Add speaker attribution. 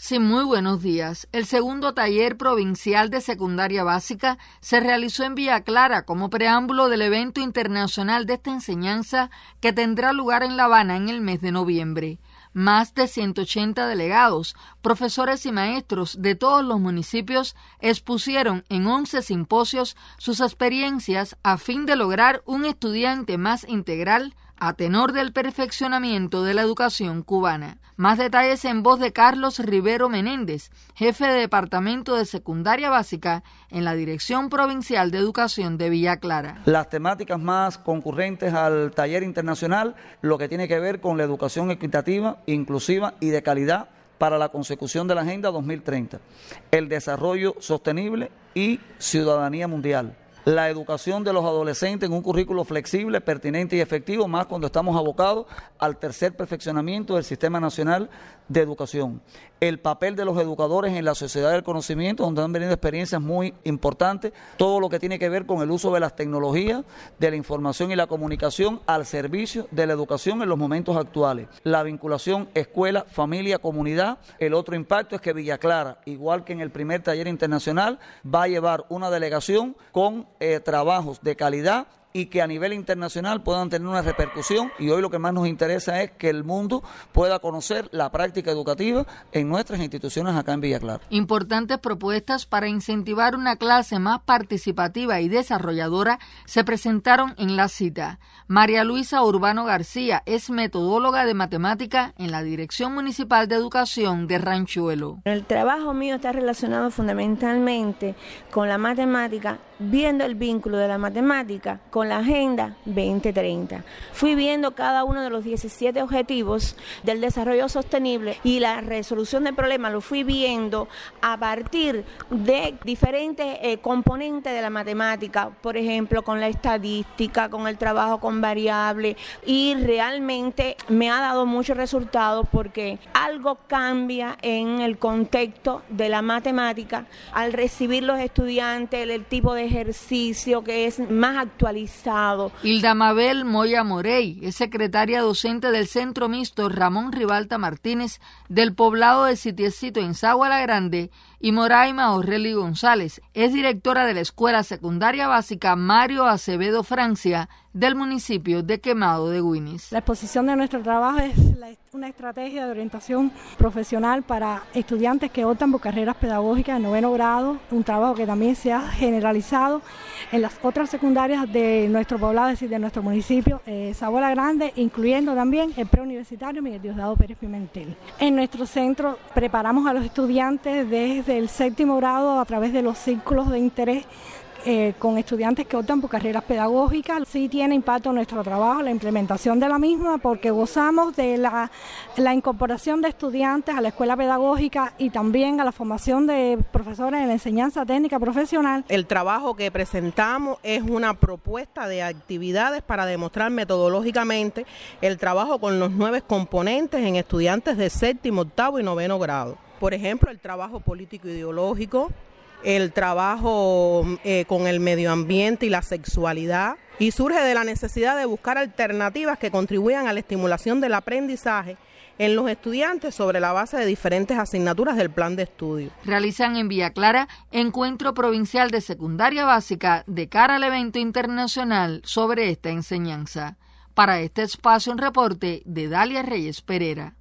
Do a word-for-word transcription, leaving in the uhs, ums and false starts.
Speaker 1: Sí, muy buenos días. El segundo taller provincial de secundaria básica se realizó en Villa Clara como preámbulo del evento internacional de esta enseñanza que tendrá lugar en La Habana en el mes de noviembre. Más de ciento ochenta delegados, profesores y maestros de todos los municipios expusieron en once simposios sus experiencias a fin de lograr un estudiante más integral a tenor del perfeccionamiento de la educación cubana. Más detalles en voz de Carlos Rivero Menéndez, jefe de Departamento de Secundaria Básica en la Dirección Provincial de Educación de Villa Clara.
Speaker 2: Las temáticas más concurrentes al taller internacional, lo que tiene que ver con la educación equitativa, inclusiva y de calidad para la consecución de la Agenda dos mil treinta, el desarrollo sostenible y ciudadanía mundial. La educación de los adolescentes en un currículo flexible, pertinente y efectivo, más cuando estamos abocados al tercer perfeccionamiento del Sistema Nacional de Educación. El papel de los educadores en la sociedad del conocimiento, donde han venido experiencias muy importantes, todo lo que tiene que ver con el uso de las tecnologías, de la información y la comunicación al servicio de la educación en los momentos actuales. La vinculación escuela, familia, comunidad. El otro impacto es que Villa Clara, igual que en el primer taller internacional, va a llevar una delegación con Eh, trabajos de calidad y que a nivel internacional puedan tener una repercusión, y hoy lo que más nos interesa es que el mundo pueda conocer la práctica educativa en nuestras instituciones acá en Villa Clara.
Speaker 1: Importantes propuestas para incentivar una clase más participativa y desarrolladora se presentaron en la cita. María Luisa Urbano García es metodóloga de matemática en la Dirección Municipal de Educación de Ranchuelo.
Speaker 3: El trabajo mío está relacionado fundamentalmente con la matemática, viendo el vínculo de la matemática con la Agenda veinte treinta. Fui viendo cada uno de los diecisiete objetivos del desarrollo sostenible y la resolución del problema lo fui viendo a partir de diferentes eh, componentes de la matemática, por ejemplo, con la estadística, con el trabajo con variables, y realmente me ha dado muchos resultados porque algo cambia en el contexto de la matemática al recibir los estudiantes el, el tipo de ejercicio que es más actualizado.
Speaker 1: Hilda Mabel Moya Morey es secretaria docente del Centro Mixto Ramón Ribalta Martínez del poblado de Sitiecito en Sagua la Grande, y Moraima Orreli González es directora de la Escuela Secundaria Básica Mario Acevedo Francia del municipio de Quemado de Güines.
Speaker 4: La exposición de nuestro trabajo es la, una estrategia de orientación profesional para estudiantes que optan por carreras pedagógicas de noveno grado, un trabajo que también se ha generalizado en las otras secundarias de nuestro poblado, es decir, de nuestro municipio, eh, Sagua la Grande, incluyendo también el preuniversitario Miguel Diosdado Pérez Pimentel. En nuestro centro preparamos a los estudiantes desde el séptimo grado a través de los círculos de interés Eh, con estudiantes que optan por carreras pedagógicas. Sí tiene impacto en nuestro trabajo, la implementación de la misma, porque gozamos de la, la incorporación de estudiantes a la escuela pedagógica y también a la formación de profesores en la enseñanza técnica profesional.
Speaker 5: El trabajo que presentamos es una propuesta de actividades para demostrar metodológicamente el trabajo con los nueve componentes en estudiantes de séptimo, octavo y noveno grado. Por ejemplo, el trabajo político ideológico, el trabajo eh, con el medio ambiente y la sexualidad, y surge de la necesidad de buscar alternativas que contribuyan a la estimulación del aprendizaje en los estudiantes sobre la base de diferentes asignaturas del plan de estudio.
Speaker 1: Realizan en Villa Clara encuentro provincial de secundaria básica de cara al evento internacional sobre esta enseñanza. Para este espacio, un reporte de Dalia Reyes Pereira.